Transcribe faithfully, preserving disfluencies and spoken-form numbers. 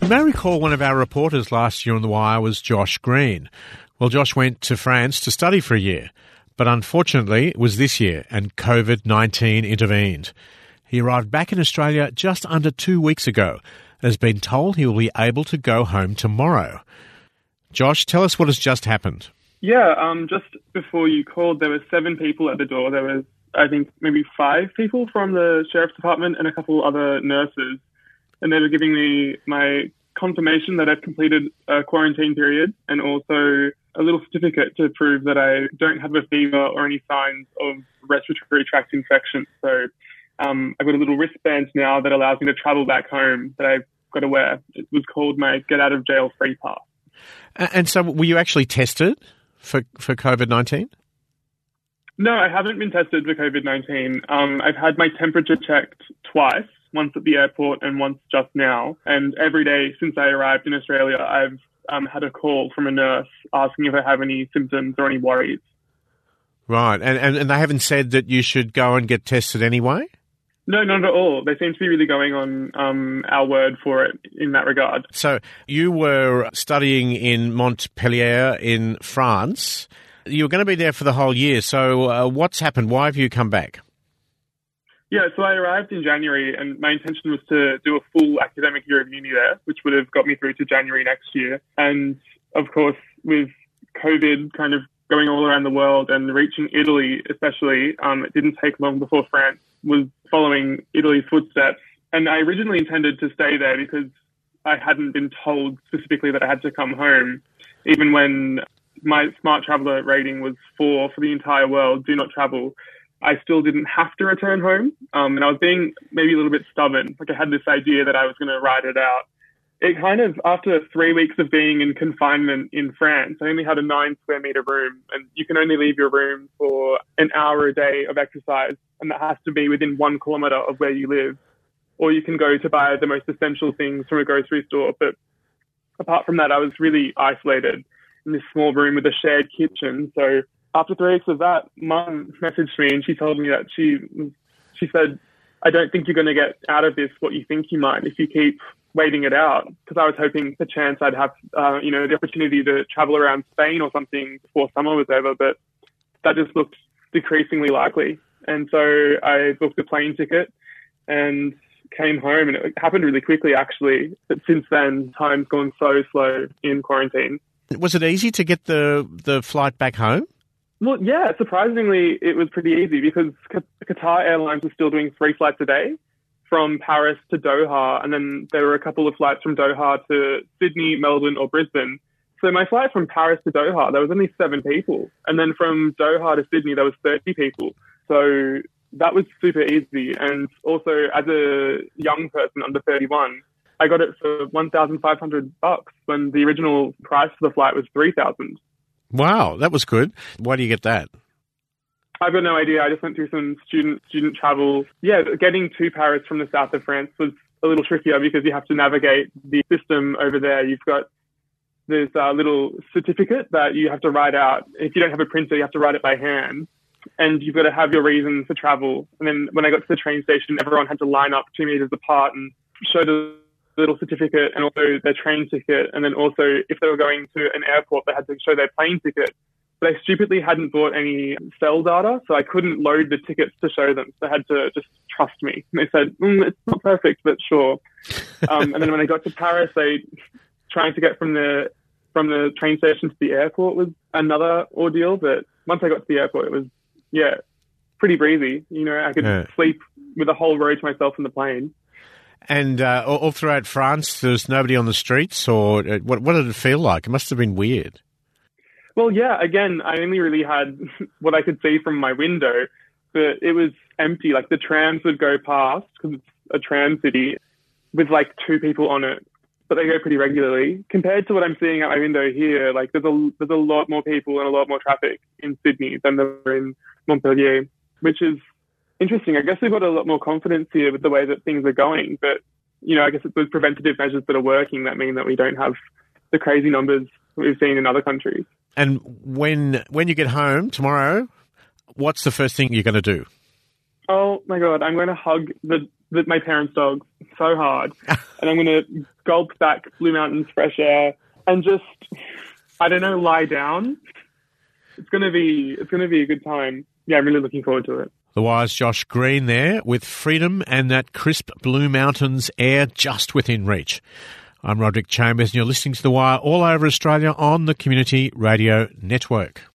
You may recall one of our reporters last year on The Wire was Josh Green. Well, Josh went to France to study for a year, but unfortunately it was this year and COVID nineteen intervened. He arrived back in Australia just under two weeks ago and has been told he will be able to go home tomorrow. Josh, tell us what has just happened. Yeah, um, just before you called, there were seven people at the door. There was, I think, maybe five people from the Sheriff's Department and a couple other nurses. And they were giving me my confirmation that I've completed a quarantine period and also a little certificate to prove that I don't have a fever or any signs of respiratory tract infection. So um, I've got a little wristband now that allows me to travel back home that I've got to wear. It was called my Get Out of Jail Free Pass. And so were you actually tested for, for COVID nineteen? No, I haven't been tested for COVID nineteen. Um, I've had my temperature checked twice, once at the airport and once just now. And every day since I arrived in Australia, I've um, had a call from a nurse asking if I have any symptoms or any worries. Right. And, and, and they haven't said that you should go and get tested anyway? No, not at all. They seem to be really going on um, our word for it in that regard. So you were studying in Montpellier in France. You were going to be there for the whole year. So uh, what's happened? Why have you come back? Yeah, so I arrived in January and my intention was to do a full academic year of uni there, which would have got me through to January next year. And of course, with COVID kind of going all around the world and reaching Italy especially, um, it didn't take long before France was following Italy's footsteps. And I originally intended to stay there because I hadn't been told specifically that I had to come home, even when my Smart Traveller rating was four for the entire world, do not travel. I still didn't have to return home. Um, and I was being maybe a little bit stubborn. Like I had this idea that I was going to ride it out. It kind of, after three weeks of being in confinement in France, I only had a nine square meter room and you can only leave your room for an hour a day of exercise. And that has to be within one kilometre of where you live. Or you can go to buy the most essential things from a grocery store. But apart from that, I was really isolated in this small room with a shared kitchen. So after three weeks of that, Mum messaged me and she told me that she she said, I don't think you're going to get out of this what you think you might if you keep waiting it out. Because I was hoping the chance I'd have, uh, you know, the opportunity to travel around Spain or something before summer was over. But that just looked decreasingly likely. And so I booked a plane ticket and came home, and it happened really quickly, actually. But since then, time's gone so slow in quarantine. Was it easy to get the, the flight back home? Well, yeah, surprisingly, it was pretty easy because Qatar Airlines was still doing three flights a day from Paris to Doha. And then there were a couple of flights from Doha to Sydney, Melbourne or Brisbane. So my flight from Paris to Doha, there was only seven people. And then from Doha to Sydney, there was thirty people. So that was super easy. And also as a young person under thirty-one, I got it for one thousand five hundred bucks when the original price for the flight was three thousand. Wow, that was good. Why do you get that? I've got no idea. I just went through some student student travel. Yeah, getting to Paris from the south of France was a little trickier because you have to navigate the system over there. You've got this uh, little certificate that you have to write out. If you don't have a printer, you have to write it by hand. And you've got to have your reason for travel. And then when I got to the train station, everyone had to line up two meters apart and show the little certificate and also their train ticket. And then also if they were going to an airport, they had to show their plane ticket. But I stupidly hadn't bought any cell data, so I couldn't load the tickets to show them. So they had to just trust me. And they said, mm, it's not perfect, but sure. um, and then when I got to Paris, they trying to get from the from the train station to the airport was another ordeal. But once I got to the airport, it was, yeah, pretty breezy. You know, I could yeah. sleep with a whole row to myself in the plane. And uh, all throughout France, there was nobody on the streets, or what, what did it feel like? It must have been weird. Well, yeah, again, I only really had what I could see from my window, but it was empty. Like the trams would go past, because it's a tram city, with like two people on it, but they go pretty regularly. Compared to what I'm seeing out my window here, like there's a, there's a lot more people and a lot more traffic in Sydney than there were in Montpellier, which is interesting. I guess we've got a lot more confidence here with the way that things are going, but, you know, I guess it's those preventative measures that are working that mean that we don't have the crazy numbers we've seen in other countries. And when when you get home tomorrow, what's the first thing you're going to do? Oh, my God, I'm going to hug the, the my parents' dog so hard. And I'm going to gulp back Blue Mountains fresh air and just, I don't know, lie down. It's going to be, it's going to be a good time. Yeah, I'm really looking forward to it. The Wire's Josh Green there, with freedom and that crisp Blue Mountains air just within reach. I'm Roderick Chambers, and you're listening to The Wire all over Australia on the Community Radio Network.